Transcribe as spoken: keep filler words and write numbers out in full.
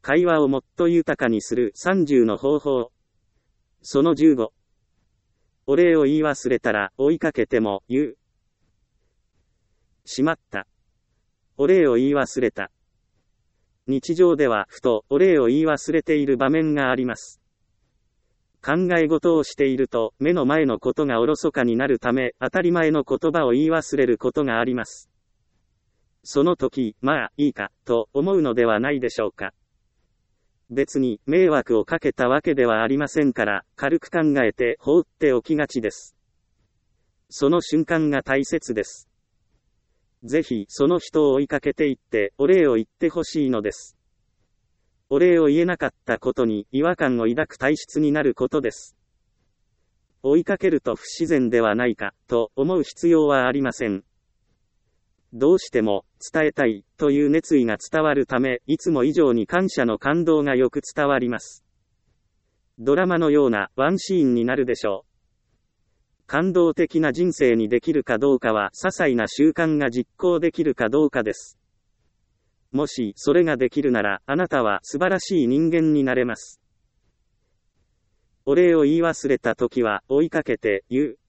会話をもっと豊かにするさんじゅうの方法。そのじゅうご。お礼を言い忘れたら追いかけても言う。しまった。お礼を言い忘れた。日常ではふとお礼を言い忘れている場面があります。考え事をしていると目の前のことがおろそかになるため当たり前の言葉を言い忘れることがあります。その時、まあいいかと思うのではないでしょうか。別に迷惑をかけたわけではありませんから軽く考えて放っておきがちです。その瞬間が大切です。ぜひその人を追いかけていってお礼を言ってほしいのです。お礼を言えなかったことに違和感を抱く体質になることです。追いかけると不自然ではないかと思う必要はありません。どうしても伝えたいという熱意が伝わるため、いつも以上に感謝の感動がよく伝わります。ドラマのようなワンシーンになるでしょう。感動的な人生にできるかどうかは、些細な習慣が実行できるかどうかです。もしそれができるなら、あなたは素晴らしい人間になれます。お礼を言い忘れたときは追いかけて言う。